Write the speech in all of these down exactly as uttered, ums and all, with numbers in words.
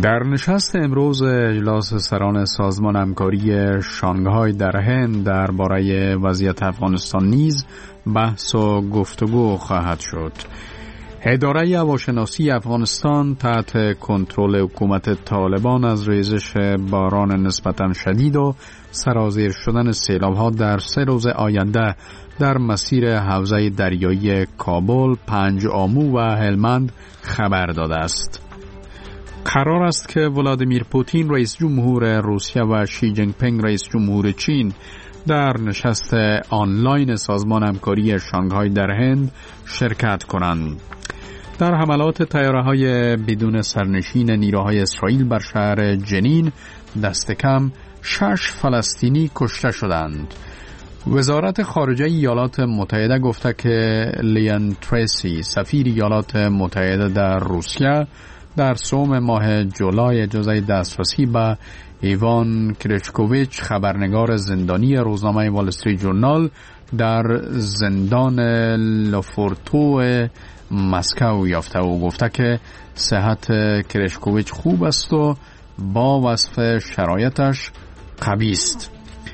در نشست امروز اجلاس سران سازمان همکاری شانگهای در هند درباره وضعیت افغانستان نیز بحث و گفتگو خواهد شد. اداره هواشناسی افغانستان تحت کنترل حکومت طالبان از ریزش باران نسبتاً شدید و سرازیر شدن سیلاب‌ها در سه روز آینده در مسیر حوزه دریایی کابل، پنج آمو و هلمند خبر داده است. قرار است که ولادیمیر پوتین رئیس جمهور روسیه و شی جین پینگ رئیس جمهور چین در نشست آنلاین سازمان همکاری شانگهای در هند شرکت کنند. در حملات طیاره‌های بدون سرنشین نیروهای اسرائیل بر شهر جنین دست کم شش فلسطینی کشته شدند. وزارت خارجه ایالات متحده گفته که لیان تریسی سفیر ایالات متحده در روسیه در سوم ماه جولای اجازه دسترسی به ایوان کریچکوویچ خبرنگار زندانی روزنامه وال استریت جورنال در زندان لافورتو مسکو یافته و گفته که صحت کریچکوویچ خوب است و با وصف شرایطش قوی است.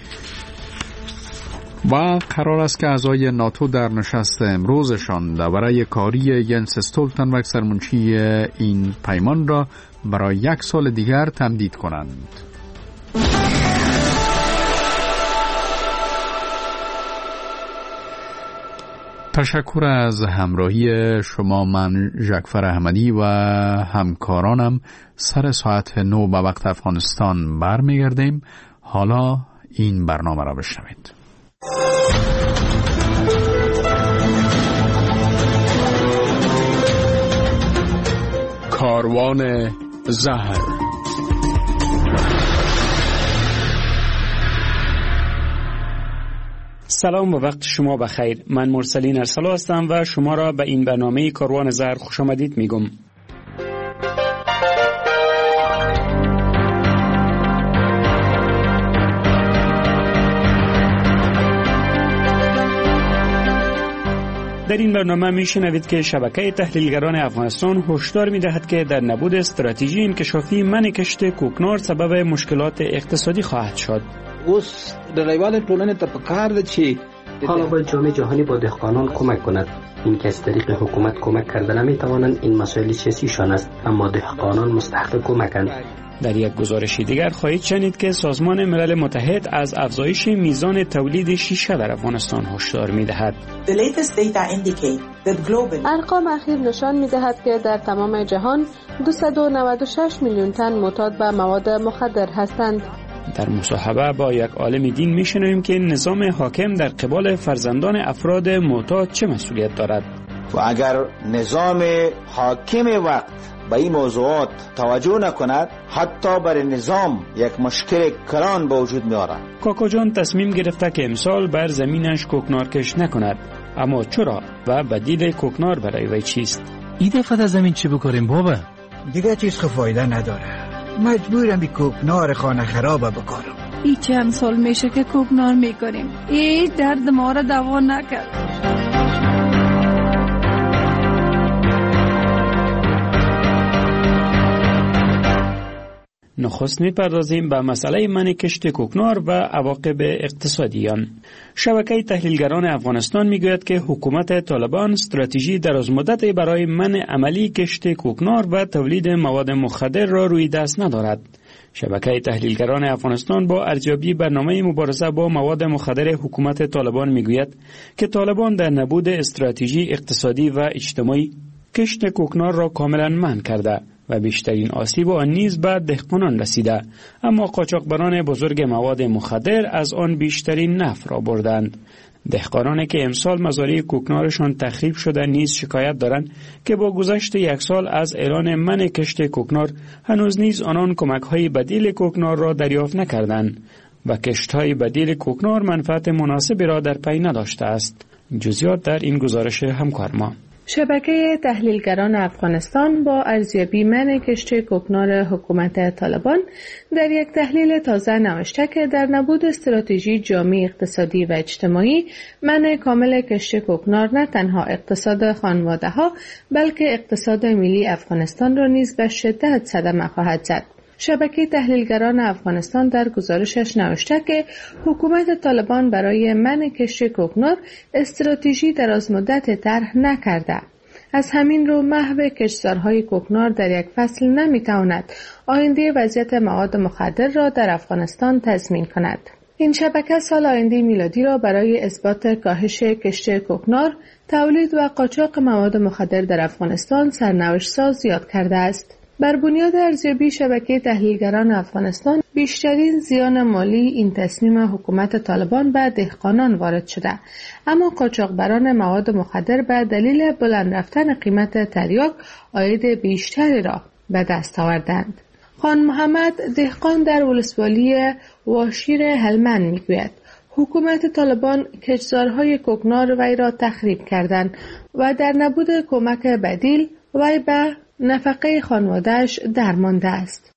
و قرار است که اعضای ناتو در نشست امروزشان درباره کاری ینس استولتنبرگ سرمنشی این پیمان را برای یک سال دیگر تمدید کنند. تشکر از همراهی شما. من ژکفر احمدی و همکارانم سر ساعت نو به وقت افغانستان برمیگردیم. حالا این برنامه را بشنوید. کاروان زهر. سلام و وقت شما بخیر. من مرسلین ارسلا هستم و شما را به این برنامه کاروان زهر خوش آمدید میگم. در این برنامه میشنوید که شبکه تحلیلگران افغانستان هشدار میدهد که در نبود استراتژی انکشافی من کشت کوکنار سبب مشکلات اقتصادی خواهد شد. اوس درایوال ټولنې ته پکار ده چې حالا باید جامعه جهانی با دهقانان کمک کند. این که از طریق حکومت کمک کرده نمیتوانند، این مسائل سیاسیشان است، اما دهقانان مستحق کمکند. در یک گزارش دیگر خواهید شنید که سازمان ملل متحد از افزایش میزان تولید شیشه در افغانستان هشدار می‌دهد. ارقام اخیر نشان می‌دهد که در تمام جهان دویست و نود و شش میلیون تن معتاد به مواد مخدر هستند. در مصاحبه با یک عالم دین می‌شنویم که نظام حاکم در قبال فرزندان افراد معتاد چه مسئولیت دارد. و اگر نظام حاکم وقت به این موضوعات توجه نکند، حتی بر نظام یک مشکل کلان به وجود می آورد. کاکا جان تصمیم گرفته که امسال بر زمینش کوکنار کش نکند. اما چرا و بدیل کوکنار برای وی چیست؟ این دفعه زمین چی بکاریم بابا؟ دیگه چیز که فایده نداره. مجبورم بی کوکنار خانه خراب بکارم. ای چند سال میشه که کوکنار میکنیم. ای درد ما را دوا نکرد. نخست می‌پردازیم به مسئله منع کشت کوکنار و عواقب اقتصادی آن. شبکه تحلیلگران افغانستان میگوید که حکومت طالبان استراتژی درازمدتی برای منع عملی کشت کوکنار و تولید مواد مخدر را روی دست ندارد. شبکه تحلیلگران افغانستان با ارزیابی برنامه مبارزه با مواد مخدر حکومت طالبان میگوید که طالبان در نبود استراتژی اقتصادی و اجتماعی کشت کوکنار را کاملا منع کرده و بیشترین آسیب آن نیز به دهقانان رسیده، اما قاچاقبران بزرگ مواد مخدر از آن بیشترین نفع را بردند. دهقانانی که امسال مزارع کوکنارشان تخریب شده نیز شکایت دارند که با گذشت یک سال از اعلان منع کشت کوکنار هنوز نیز آنان کمک‌های بدیل کوکنار را دریافت نکردند و کشت‌های بدیل کوکنار منفعت مناسبی را در پی نداشته است. جزئیات در این گزارش همکار ما. شبکه تحلیلگران افغانستان با ارزیابی منع کشت کوکنار حکومت طالبان در یک تحلیل تازه نوشته که در نبود استراتژی جامع اقتصادی و اجتماعی، منع کامل کشت کوکنار نه تنها اقتصاد خانواده‌ها بلکه اقتصاد ملی افغانستان را نیز به شدت صدمه خواهد زد. شبکه تحلیلگران افغانستان در گزارشش نوشته که حکومت طالبان برای منع کشت کوکنار استراتژی درازمدت طرح نکرده. از همین رو محو کشتزارهای کوکنار در یک فصل نمیتواند آینده وضعیت مواد مخدر را در افغانستان تضمین کند. این شبکه سال آینده میلادی را برای اثبات کاهش کشت کوکنار، تولید و قاچاق مواد مخدر در افغانستان سرنوشت ساز یاد کرده است. بر بنیاد ارزیابی شبکه تحلیلگران افغانستان، بیشترین زیان مالی این تصمیم حکومت طالبان به دهقانان وارد شده، اما قاچاقبران مواد مخدر به دلیل بلند رفتن قیمت تریاک عاید بیشتری را به دست آوردند. خان محمد دهقان در ولسوالی واشیر هلمند میگوید حکومت طالبان کشتزارهای کوکنار وی را تخریب کردند و در نبود کمک بدیل وی به نفقه خانواده‌اش درمانده است.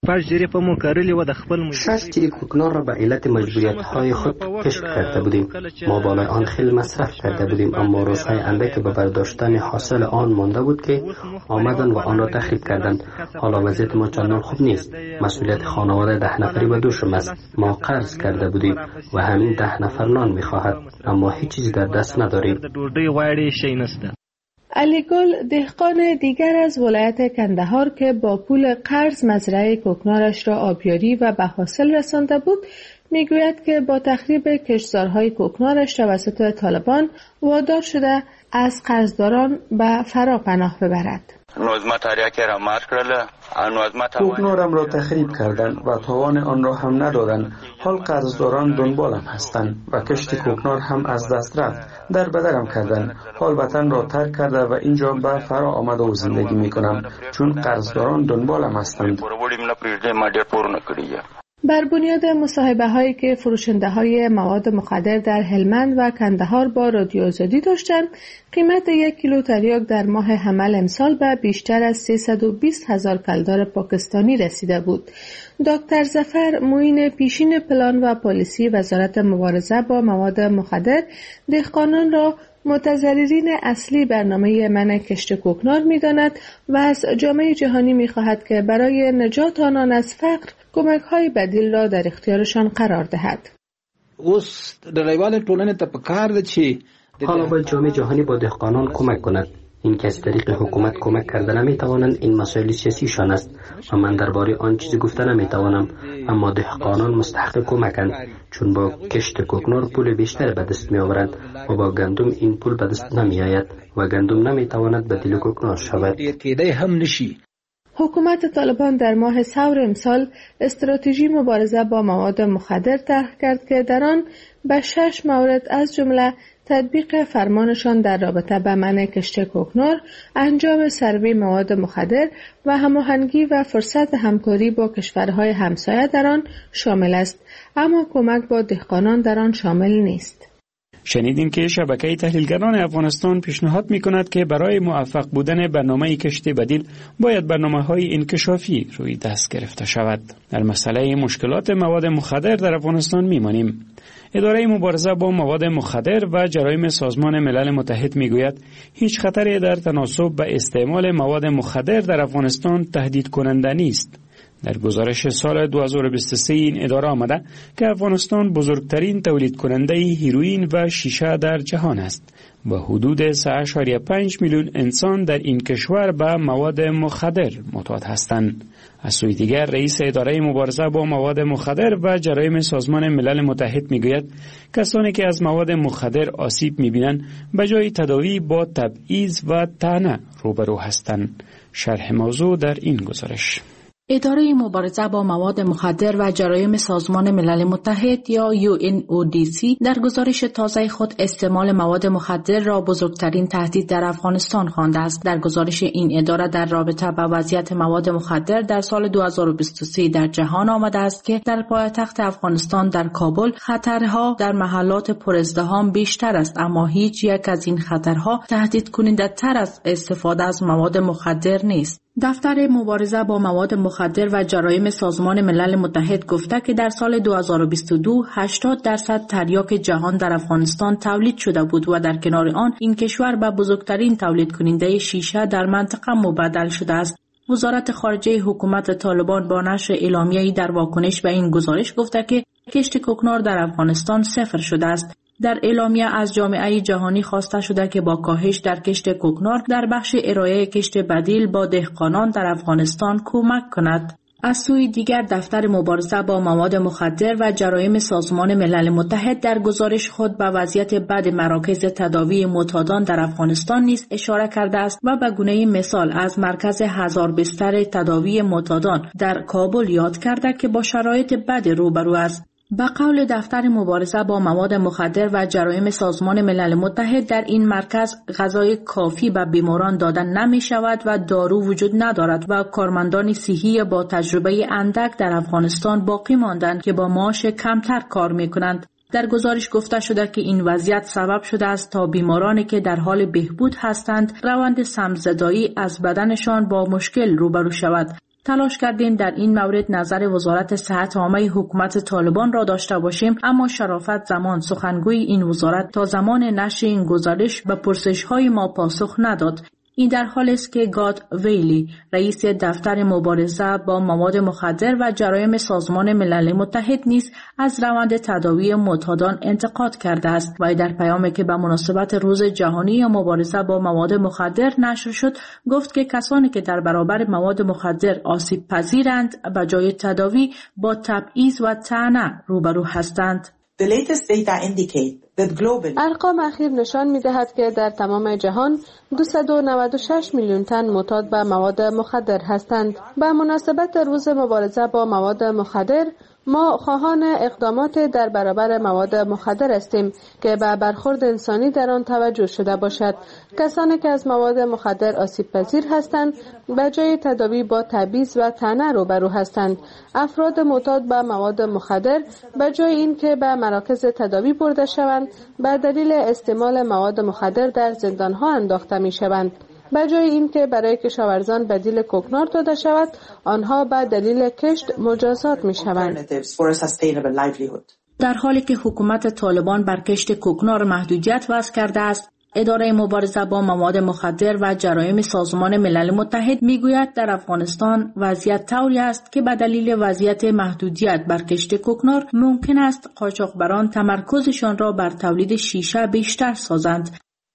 شش جریب کوکنار را به علت مجبوریت‌های خود کشت کرده بودیم. ما بالای آن خیلی مصرف کرده بودیم، اما روزهای اندکی به برداشتن حاصل آن مانده بود که آمدن و آن را تخریب کردند. حالا وضعیت ما چندان خوب نیست. مسئولیت خانواده ده نفری به دوشم است. ما قرض کرده بودیم و همین ده نفر نان می‌خواهد، اما هیچ چیزی در دست نداریم. علی گل دهقان دیگر از ولایت کندهار که با پول قرض مزرعه کوکنارش را آبیاری و به حاصل رسانده بود، میگوید که با تخریب کشتزارهای کوکنارش توسط طالبان وادار شده از قرضداران به فرا پناه ببرد. کوکنارم را تخریب کردند و توان آن را هم ندادند. حال قرضداران دنبالم هستند و کشت کوکنار هم از دست رفت. در بدرم کردند. حال وطن را ترک کرده و اینجا به فرا آمده و زندگی می کنم چون قرضداران دنبالم هستند. بر بنیاد مصاحبه هایی که فروشنده های مواد مخدر در هلمند و کندهار با رادیو آزادی داشتند، قیمت یک کیلو تریاک در ماه حمل امسال به بیشتر از سیصد و بیست هزار کلدار پاکستانی رسیده بود. دکتر ظفر معین پیشین پلان و پالیسی وزارت مبارزه با مواد مخدر دهقانان را متضررین اصلی برنامه منع کشت کوکنار می‌داند و از جامعه جهانی می‌خواهد که برای نجات آنان از فقر کمک‌های بدیل را در اختیارشان قرار دهد. حالا باید جامعه جهانی با دهقانان کمک کند. این که از طریق حکومت کمک کرده نمیتوانند، این مسائل سیاسیشان است و من درباره آن چیزی گفته نمیتوانم، اما دهقانان مستحق کمکند چون با کشت کوکنار پول بیشتر به دست می آورند و با گندم این پول به دست نمی آید و گندم نمیتواند بدیل کوکنار شود. حکومت طالبان در ماه ثور امسال استراتژی مبارزه با مواد مخدر طرح کرد که در آن به شش مورد از جمله تطبیق فرمانشان در رابطه با منع کشت کوکنار، انجام سروی مواد مخدر و هماهنگی و فرصت همکاری با کشورهای همسایه در آن شامل است، اما کمک با دهقانان در آن شامل نیست. شنیدیم که شبکه تحلیلگران افغانستان پیشنهاد می‌کند که برای موفق بودن برنامه کشت بدیل باید برنامه‌های انکشافی روی دست گرفته شود. در مسئله مشکلات مواد مخدر در افغانستان می‌مانیم. اداره مبارزه با مواد مخدر و جرایم سازمان ملل متحد میگوید هیچ خطری در تناسب به استعمال مواد مخدر در افغانستان تهدید کننده نیست. در گزارش سال دو هزار و بیست و سه این اداره آمده که افغانستان بزرگترین تولید کننده هیروئین و شیشه در جهان است و حدود سه ممیز پنج میلیون انسان در این کشور به مواد مخدر معتاد هستند. از سوی دیگر رئیس اداره مبارزه با مواد مخدر و جرایم سازمان ملل متحد میگوید کسانی که از مواد مخدر آسیب میبینند به جای تداوی با تبعیض و طعنه روبرو هستند. شرح موضوع در این گزارش. اداره مبارزه با مواد مخدر و جرایم سازمان ملل متحد یا یو ان او دی سی در گزارش تازه خود استعمال مواد مخدر را بزرگترین تهدید در افغانستان خوانده است. در گزارش این اداره در رابطه با وضعیت مواد مخدر در سال دو هزار و بیست و سه در جهان آمده است که در پایتخت افغانستان در کابل خطرها در محلات پرازدحام بیشتر است، اما هیچ یک از این خطرها تهدید کننده تر از استفاده از مواد مخدر نیست. دفتر مبارزه با مواد مخدر و جرایم سازمان ملل متحد گفته که در سال دو هزار و بیست و دو هشتاد درصد تریاک جهان در افغانستان تولید شده بود و در کنار آن این کشور به بزرگترین تولید کننده شیشه در منطقه مبدل شده است. وزارت خارجه حکومت طالبان با نشر اعلامیه‌ای در واکنش به این گزارش گفته که کشت کوکنار در افغانستان صفر شده است. در اعلامیه از جامعه جهانی خواسته شده که با کاهش در کشت کوکنار در بخش ارائه کشت بدیل با دهقانان در افغانستان کمک کند. از سوی دیگر دفتر مبارزه با مواد مخدر و جرایم سازمان ملل متحد در گزارش خود به وضعیت بد مراکز تداوی معتادان در افغانستان نیز اشاره کرده است و به گونه مثال از مرکز هزار بستر تداوی معتادان در کابل یاد کرده که با شرایط بد روبرو است. به قول دفتر مبارزه با مواد مخدر و جرایم سازمان ملل متحد در این مرکز غذای کافی به بیماران دادن نمی شود و دارو وجود ندارد و کارمندان صحی با تجربه اندک در افغانستان باقی ماندند که با معاش کمتر کار می کنند. در گزارش گفته شده که این وضعیت سبب شده است تا بیمارانی که در حال بهبود هستند روند سمزدایی از بدنشان با مشکل روبرو شود. تلاش کردیم در این مورد نظر وزارت صحت عامه حکومت طالبان را داشته باشیم، اما شرافت زمان سخنگوی این وزارت تا زمان نشر این گزارش به پرسش‌های ما پاسخ نداد. این در حالی است که گاد ویلی رئیس دفتر مبارزه با مواد مخدر و جرایم سازمان ملل متحد نیز از روند تداوی معتادان انتقاد کرده است و در پیامی که به مناسبت روز جهانی مبارزه با مواد مخدر نشر شد گفت که کسانی که در برابر مواد مخدر آسیب پذیرند به جای تداوی با تبعیض و طعنه روبرو هستند. The latest data indicate that global ارقام اخیر نشان می‌دهد که در تمام جهان دویست و نود و شش میلیون تن معتاد به مواد مخدر هستند. به مناسبت روز مبارزه با مواد مخدر ما خواهان اقدامات در برابر مواد مخدر هستیم که به برخورد انسانی در آن توجه شده باشد. کسانی که از مواد مخدر آسیب پذیر هستند به جای تداوی با تبعیض و طعنه روبرو هستند. افراد معتاد به مواد مخدر به جای اینکه به مراکز تداوی برده شوند به دلیل استعمال مواد مخدر در زندانها انداخته می شوند. به جای اینکه برای کشاورزان بدیل کوکنار داده شود، آنها به دلیل کشت مجازات می شوند. در حالی که حکومت طالبان بر کشت کوکنار محدودیت وضع کرده است، اداره مبارزه با مواد مخدر و جرایم سازمان ملل متحد میگوید در افغانستان وضعیت طوری است که به دلیل وضعیت محدودیت بر کشت کوکنار ممکن است قاچاقبران تمرکزشان را بر تولید شیشه بیشتر سازند.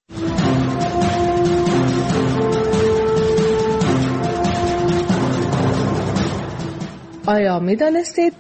آیا می دانستید؟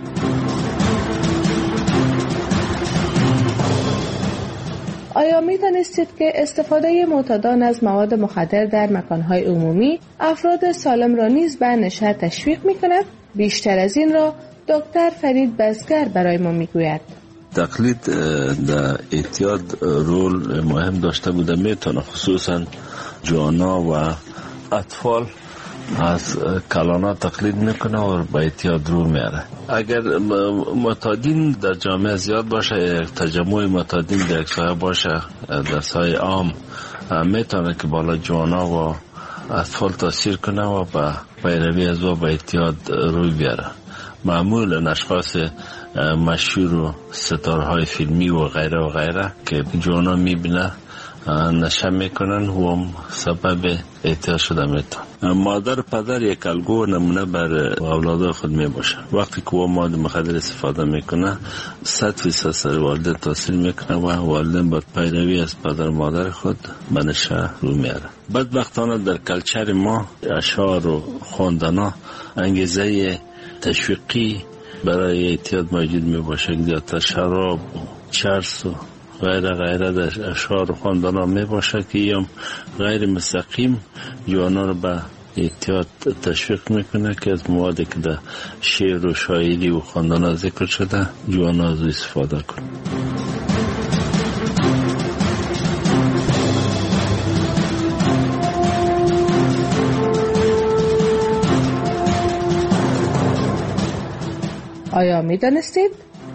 آیا می دانستید که استفاده معتادان از مواد مخدر در مکانهای عمومی افراد سالم را نیز به نشه تشویق می کند؟ بیشتر از این را دکتر فرید بزگر برای ما می گوید. تقلید در اعتیاد رول مهم داشته بوده، میتونه خصوصا جوانا و اطفال از کلانا تقلید میکنه و با اعتیاد رو میاره. اگر معتادین در جامعه زیاد باشه، تجمع معتادین در یک سایه باشه در سایه عام، میتونه که بالا جوانا و اطفال تاثیر کنه و با پیروی از و با اعتیاد روی بیاره. معمول اشخاص مشهور و ستارهای فیلمی و غیره و غیره که جوانا میبینه نشه میکنن و هم سبب اعتیاد شده میتون. مادر پدر یک الگو نمونه بر اولاد خود میباشه. وقتی که او مواد مخدر استفاده میکنه صد فیصد سر والدین تاثیر میکنه و والدین باید پیروی از پدر مادر خود به نشه رو میاره. بدبختانه در کلچر ما اشعار و خواندنا انگیزه تشویقی برای اعتیاد موجود میباشه. زیادتر شراب و چرس و غیره غیره در اشعار و خواندنا می باشه که یم غیر مستقیم جوانا رو به احتیاط تشویق میکنه که از موادی که در شعر و شاعری و خواندن ذکر شده جوانا از استفاده کنه. آیا می دانستید؟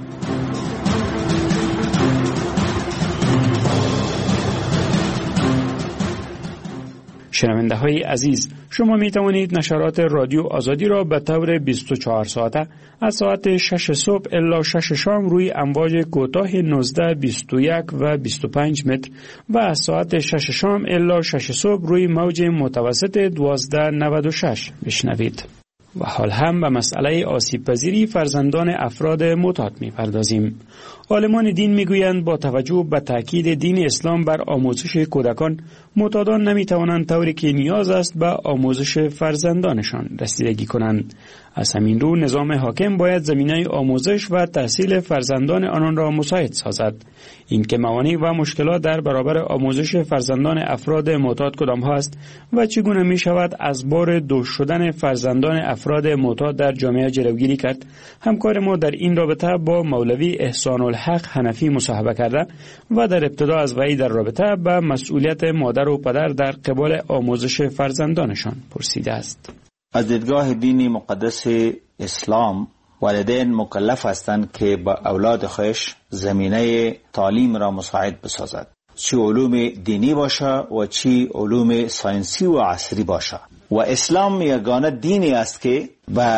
شنونده های عزیز، شما می توانید نشرات رادیو آزادی را به طور بیست و چهار ساعته از ساعت شش صبح الی شش شام روی امواج کوتاه نوزده، بیست و یک و بیست و پنج متر و از ساعت شش شام الی شش صبح روی موج متوسط دوازده نود و شش بشنوید. و حال هم به مسئله آسیب پذیری فرزندان افراد معتاد می پردازیم. عالمان دین می گویند با توجه به تاکید دین اسلام بر آموزش کودکان، معتادان نمی توانند طوری که نیاز است به آموزش فرزندانشان رسیدگی کنند. از همین رو نظام حاکم باید زمینه آموزش و تحصیل فرزندان آنان را مساعد سازد. این که موانع و مشکلات در برابر آموزش فرزندان افراد معتاد کدام هاست و چگونه می شود از بار دوش شدن فرزندان افراد معتاد در جامعه جلوگیری کرد، همکار ما در این رابطه با مولوی احسان الحق حنفی مصاحبه کرده و در ابتدا از وی در رابطه به مسئولیت مادر و پدر در قبال آموزش فرزندانشان پرسیده است. از دیدگاه دینی مقدس اسلام، والدین مکلف هستند که با اولاد خودش زمینه تعلیم را مساعد بسازد، چی علوم دینی باشه و چی علوم ساینسی و عصری باشه. و اسلام یگانه دینی است که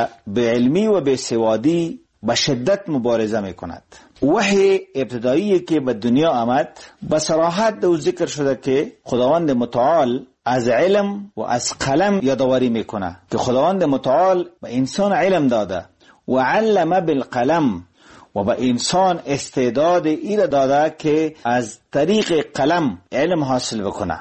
به علمی و به سوادی به شدت مبارزه می کند. وحی ابتدایی که به دنیا آمد به صراحت دو ذکر شده که خداوند متعال از علم و از قلم یادآوری میکنه که خداوند متعال به انسان علم داده و علم بالقلم و به انسان استعداد ایره داده که از طریق قلم علم حاصل بکنه.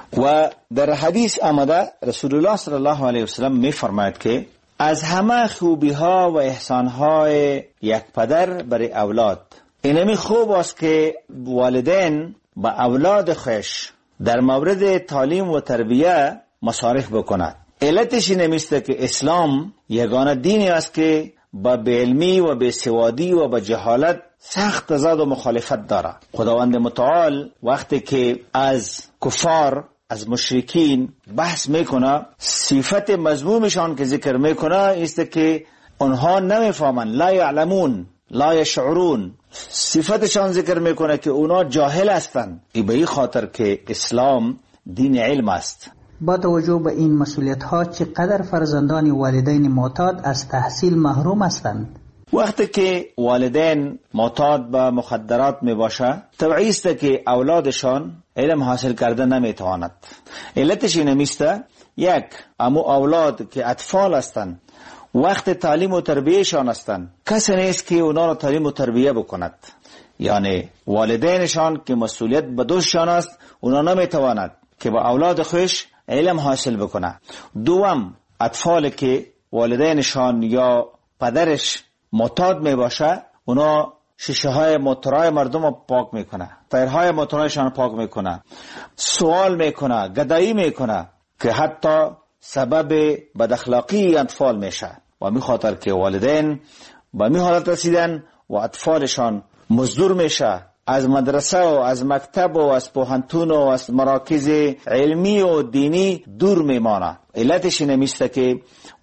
و در حدیث آمده رسول الله صلی الله علیه وسلم میفرماید که از همه خوبی ها و احسان های یک پدر برای اولاد اینمی خوب است که والدین با اولاد خوش در مورد تعلیم و تربیه مصارف بکند. علتش نمیسته که اسلام یگانه دینی است که با علمی و به سوادی و با جهالت سخت تضاد و مخالفت داره. خداوند متعال وقتی که از کفار، از مشرکین بحث میکنه، صفت مذمومشان که ذکر میکنه است که آنها نمیفهمن، لا یعلمون، لا یشعرون. صفتشان ذکر میکنه که اونا جاهل هستند. ای به این خاطر که اسلام دین علم است. با توجه به این مسئولیت ها چقدر فرزندان والدین معتاد از تحصیل محروم هستند؟ وقتی که والدین معتاد به مخدرات می باشه، طبیعی است که اولادشان علم حاصل کرده نمیتواند. علتش این میسته، یک، امو اولاد که اطفال هستند وقت تعلیم و تربیهشان هستند، کسی نیست که اونا را تعلیم و تربیه بکند. یعنی والدینشان که مسئولیت به دوششان است، اونا نمیتواند که با اولاد خوش علم حاصل بکنه. دوم، اطفال که والدینشان یا پدرش معتاد می باشه، اونا شیشه های موتورهای مردم رو پاک میکنه، تایرهای موتورهایشان پاک میکنه، سوال میکنه، گدایی میکنه که حتی سبب بد اخلاقی اطفال میشه. و می خاطر که والدین با می حالت رسیدن و اطفالشان مزدور میشه، از مدرسه و از مکتب و از پوهنتون و از مراکز علمی و دینی دور میمانه. علتش نمیسته که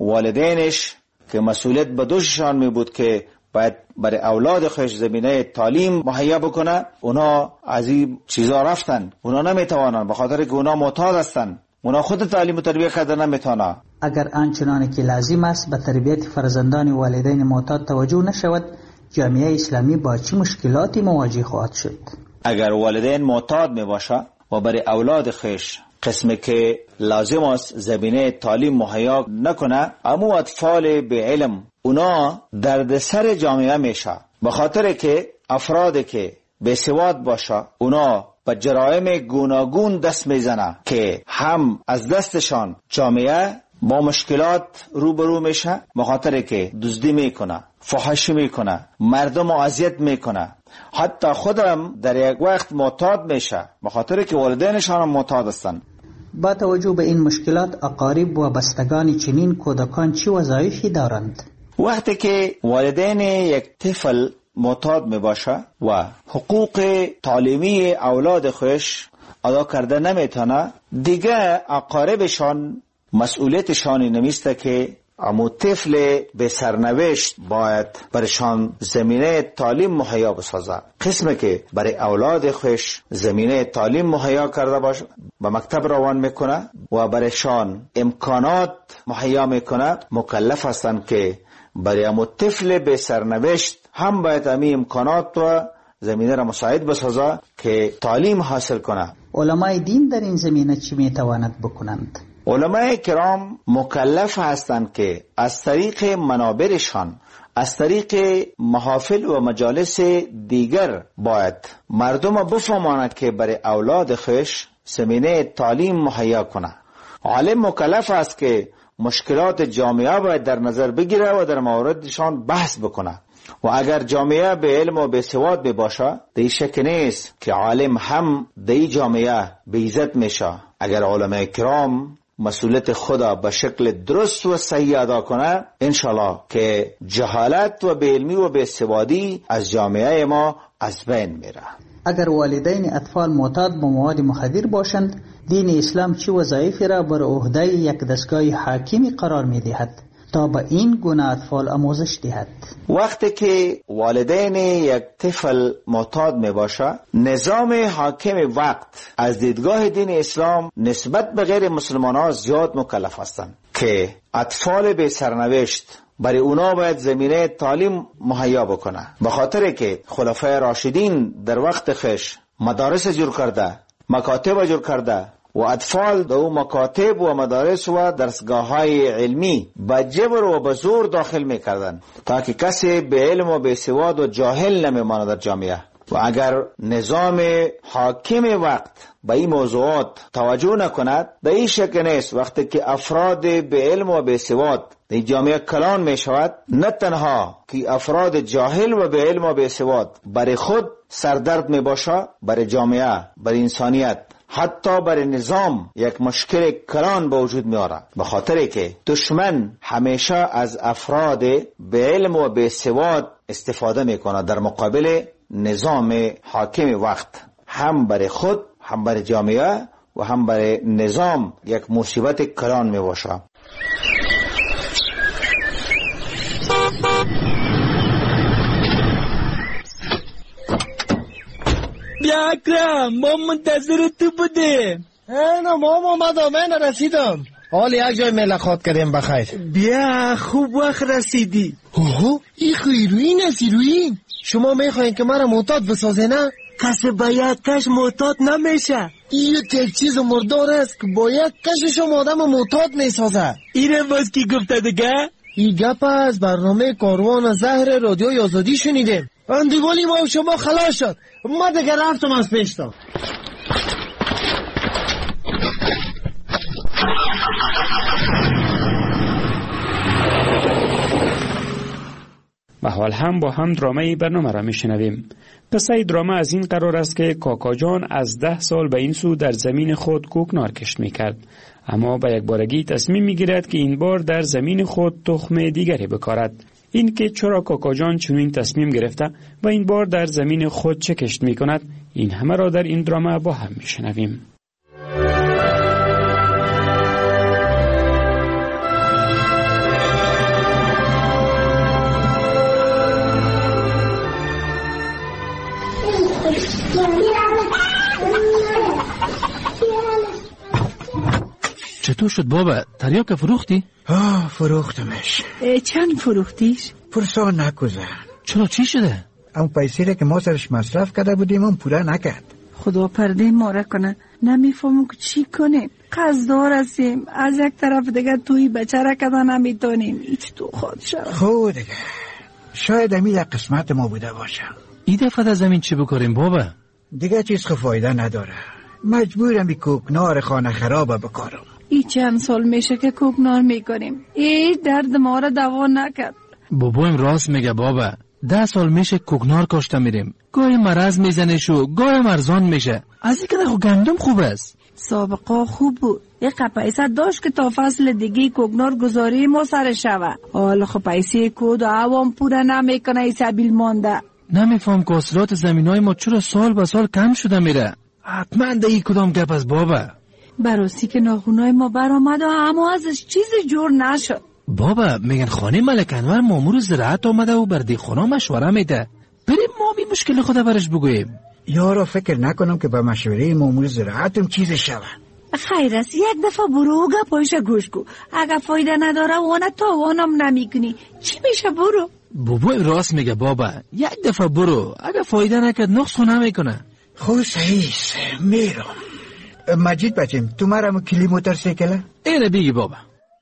والدینش که مسئولیت به دوششان می بود که باید برای اولاد خوش زمینه تعلیم مهیا بکنه، اونا از این چیزا رفتن، اونا نمیتوانن به خاطر که اونا معتاد هستن، اونا خود تعلیم و تربیه کردن نمیتونه. اگر آنچنانی که لازم است به تربیت فرزندان والدین معتاد توجه نشود، جامعه اسلامی با چه مشکلاتی مواجه خواهد شد؟ اگر والدین معتاد می باشه و برای اولاد خوش قسمی که لازم است زمینه تعلیم مهیا نکنه، اما اطفال به علم اونا دردسر جامعه میشه، به خاطر که افرادی که به سواد باشه اونا به جرایم گوناگون دست میزنه که هم از دستشان جامعه با مشکلات روبرو میشه، به خاطر که دزدی میکنه، فحاشی میکنه، مردم رو اذیت میکنه، حتی خودم در یک وقت معتاد میشه به خاطر که والدینشان معتاد هستن. با توجه به این مشکلات اقارب و بستگان چنین کودکان چه وظایفی دارند؟ وقتی که والدین یک طفل معتاد می باشه و حقوق تعلیمی اولاد خودش ادا کرده نمیتونه، دیگه اقاربشان مسئولیتشان نمیسته که امو طفل به سرنوشت باید برشان زمینه تعلیم مهیا بسازه. قسمی که برای اولاد خوش زمینه تعلیم مهیا کرده باشه به مکتب روان میکنه و برشان امکانات مهیا میکنه، مکلف هستند که برای امو طفل به سرنوشت هم باید امی امکانات و زمینه را مساعد بسازه که تعلیم حاصل کنه. علمای دین در این زمینه چی میتواند بکنند؟ علماء کرام مکلف هستند که از طریق منابرشان، از طریق محافل و مجالس دیگر باید مردم بفهمانند که برای اولاد خویش زمینه تعلیم مهیا کنه. عالم مکلف است که مشکلات جامعه باید در نظر بگیره و در موردشان بحث بکنه و اگر جامعه به علم و به سواد باشه، دی شک نیست که عالم هم دی جامعه به عزت میشه. اگر علماء کرام مسئولیت خدا به شکل درست و صحیح ادا کنه، انشالله که جهالت و بی‌علمی و بی‌سوادی از جامعه ما از بین میره. اگر والدین اطفال معتاد به مواد مخدر باشند، دین اسلام چه وظایفی را بر عهده یک دستگاه حاکمی قرار میدهد تا به این گونه اطفال آموزش دهد؟ وقتی که والدین یک طفل معتاد می باشه، نظام حاکم وقت از دیدگاه دین اسلام نسبت به غیر مسلمان ها زیاد مکلف هستند که اطفال به سرنوشت برای اونا باید زمینه تعلیم مهیا بکنه، به خاطر که خلفای راشدین در وقت خش مدارس جور کرده، مکاتب جور کرده و اطفال دو مکاتب و مدارس و درسگاه های علمی با جبر و با زور داخل می کردن تا که کسی به علم و به سواد و جاهل نمی ماند در جامعه. و اگر نظام حاکم وقت به این موضوعات توجه نکند، در این شک نیست وقتی که افراد به علم و به سواد در جامعه کلان می شود، نه تنها که افراد جاهل و به علم و به سواد برای خود سردرد می باشه، برای جامعه، برای انسانیت، حتی برای نظام یک مشکل کلان به وجود می آورد، به خاطر که دشمن همیشه از افراد به علم و به سواد استفاده می کند در مقابل نظام حاکم وقت، هم برای خود، هم برای جامعه و هم برای نظام یک مصیبت کلان می باشه. بیا اکرم، ما منتظر تو بودیم. اینا ما اومدم، من رسیدم. حالا یک جای ملاقات کردیم بخیر. بیا خوب وقت رسیدی. اوه این خیروین است. ایروین شما میخواین که مرا معتاد بسازه نه؟ کسی باید کش معتاد نمیشه. این یک چیز مردار است که باید کشش آدم معتاد میسازه. اینه باز کی گفته دیگه؟ این گپ از برنامه کاروان زهر رادیوی آزادی شنیدیم. اندیوالی ما و شما خلاص شد. ما دیگه رفتم از پیشتا. و حال هم با هم درامه برنامه را میشنویم. قصه درامه از این قرار است که کاکا جان از ده سال به این سو در زمین خود کوکنار کشت میکرد، اما به یک بارگی تصمیم میگیرد که این بار در زمین خود تخم دیگری بکارد. این که چرا کاکا جان چنین تصمیم گرفته و این بار در زمین خود چه کشت میکند، این همه را در این درامه با هم میشنویم. چطور شد بابا؟ تریاک فروختی؟ آه فروختمش. چند فروختیش؟ پرسان نکوزن. چرا چی شده؟ اون پیسی که ما سرش مصرف کرده بودیم اون پوره نکرد. خدا پرده ما را کنه، نمیفهمم که چی کنیم. قصدار هستیم، از یک طرف دیگه توی بچه را کده نمیتونیم. هیچ تو خود شد خود دیگه شاید امی یک قسمت ما بوده باشه. این دفعه در زمین چی بکاریم بابا؟ دیگه چیز که فایده نداره، مجبورم بی کوکنار خانه خرابه بکارم. ای چند سال میشه که کوکنار میکنیم، ای درد ما را دوا نکرد. بابایم راست میگه بابا، ده سال میشه کوکنار کاشته میریم، گاهی مرض میزنه شو گاهی مرزان میشه. از این که خو گندم خوب است. سابقه خوب بود. یک پیسه داشت که تا فصل دیگه کوکنار گذاری ما سر شوه. حالا خب پیسه کود و عوام پوره نمیکنه، ای سبیل مانده. نمیفهم که حاصلات زمینای ما چرا سال به سال کم شده میره. حتما ده ای کدام گپ از بابا. براستی که ناخونای ما برآمد و اما ازش چیزی جور نشد. بابا میگن خانه ملک انور مامور زراعت آمده و بر دیخونا مشوره میده. بریم ما بی مشکل خدا برش بگوییم. یارو فکر نکنم که به مشوره مامور زراعتم چیز شود. خیر است یک دفعه برو و گپایش گوش کو. اگه فایده نداره وانه تاوانم نمیکنی چی میشه برو. بابا راست میگه بابا، یک دفعه برو، اگه فایده نکرد نقص خو نمیکنه. خب صحیح میرم. مجید بچم تو مرا کلی موتورسیکله؟ اینه بیگی بابا.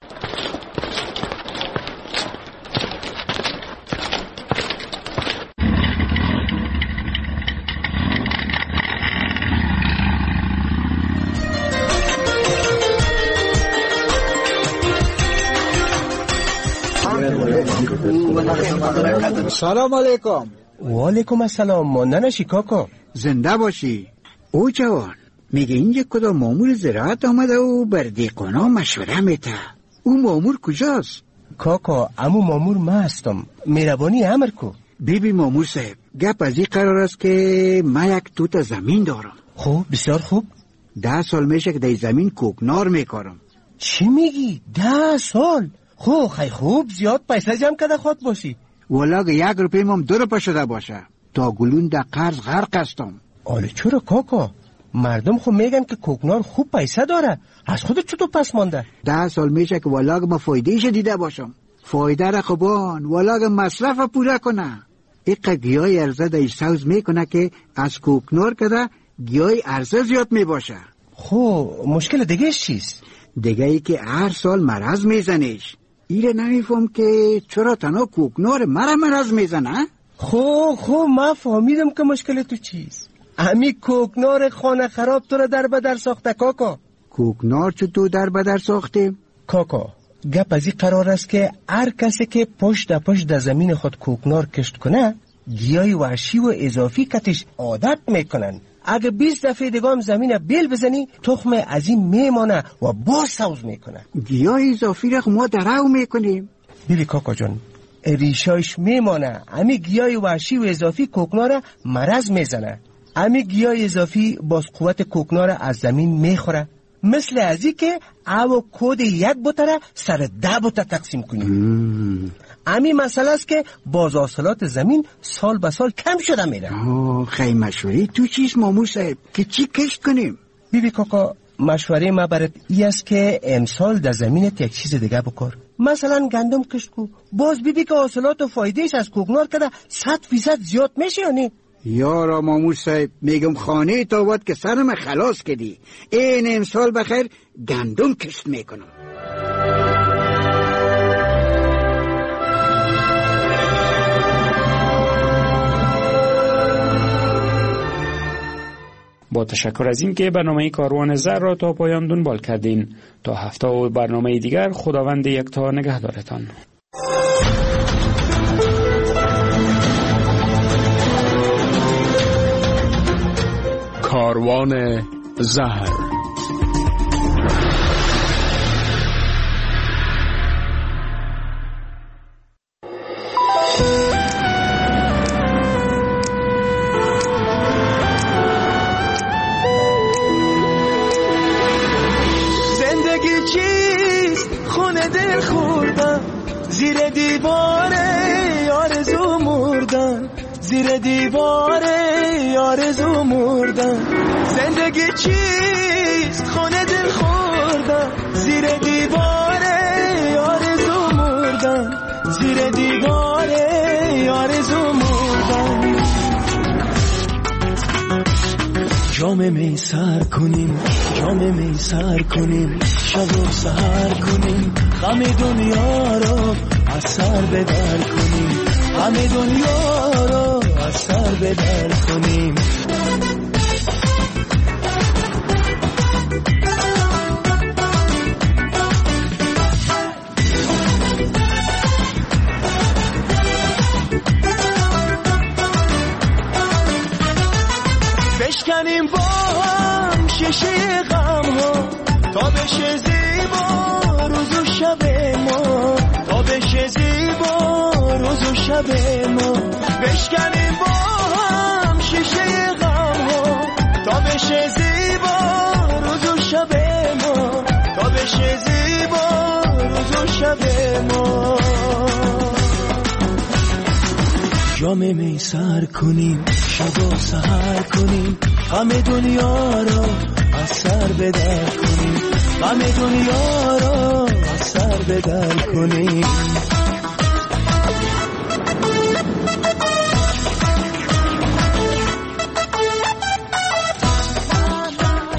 سلام علیکم. و علیکم السلام. مانده نشی کاکا. زنده باشی. او جوان میگه اینجا کدام مامور زراعت آمده و بر دیقانا مشوره میته. او مامور کجاست؟ کاکا امو مامور ما هستم. مهربانی امر کو. بیبی مامور صاحب گپ از این قرار است که من یک توت زمین دارم. خوب بسیار خوب. ده سال میشه که در زمین کوکنار میکارم. چی میگی؟ ده سال؟ خو خی خوب زیاد پیسه جمع کرده خود باشی. ولی یک روپی مام دو روپا شده باشه تا گلون در قرض غرق هستم. آله چرا کاکا؟ مردم خو میگن که کوکنار خوب پیسه داره، از خودت چطور پس مانده؟ ده سال میشه که ولاگ ما فایدهش دیده باشم. فایده را خوبان ولاگ مصرف پورا کنه. ایقا گیاه ارزه در سوز میکنه که از کوکنار کده گیاه ارزه زیاد میباشه. خو مشکل دیگه چیست؟ دیگه ای که هر سال مرض میزنیش. ایره نمیفهم که چرا تنها کوکنار مرا مرض میزنه؟ خو خو ما فهمیدم که مشکل تو چیست. امی کوکنار خانه خراب تو را در بدر ساخته کاکا. کوکنار چطور در بدر ساخته؟ کاکا گپ از این قرار است که هر کسی که پشت پشت در زمین خود کوکنار کشت کنه گیاه وحشی و اضافی کتش عادت میکنن. اگه بیست دفعه دیگه هم زمین بیل بزنی تخم از این میمانه و باز سوز میکنه. گیاه اضافی را ما درو میکنیم. بیبی کاکا جان ریشایش میمانه. امی گیاه وحشی و اضافی کوکنار مرض میزنه. امی گیاه اضافی باز قوت کوکنار از زمین میخوره. مثل ازی که او کود یک بوتره سر ده بوتر تقسیم کنیم. امی مسئله است که باز حاصلات زمین سال به سال کم شده میره. خیلی مشوره تو چیز مامور صاحب که چی کشت کنیم؟ بیبی کاکا مشوره ما برات ای است که امسال در زمینت یک چیز دیگه بکار. مثلا گندم کشت کو. باز بیبی که حاصلات و فایدهش از کوکنار کده صد فیصد زیاد میشه یا نه؟ یارا مامور صاحب میگم خانه تاوت که سرم خلاص کردی. این امسال بخیر گندم کشت میکنم. با تشکر از این که برنامه کاروان زر را تا پایان دنبال کردین. تا هفته و برنامه دیگر خداوند یکتا نگهدارتان. کاروان زهر. زندگی چیست خونه دل خوردم زیر دیواره آرزو مردم زیر دیواره آرزو مردم. زندگی چیست خونه دل خوردم زیر دیواره آرزو مردم زیر دیواره آرزو مردم. جام می سر کنیم جام می سر کنیم شب و سهر کنیم غم دنیا رو از سر بدر کنیم غم دنیا رو از سر بدر کنیم. بشکنیم با هم شیشه غم بشه زیبا روز و شب ما، تا بشه زیبا روز و شب ما، بشکنیم با هم شیشه غم ها، تا بشه زیبا روز و شب ما، تا بشه زیبا روز و شب ما. جام می سر کنیم شب و سحر کنیم، غم دنیا را از سر بدر کنیم، غم دنیا را از سر بدر کنیم.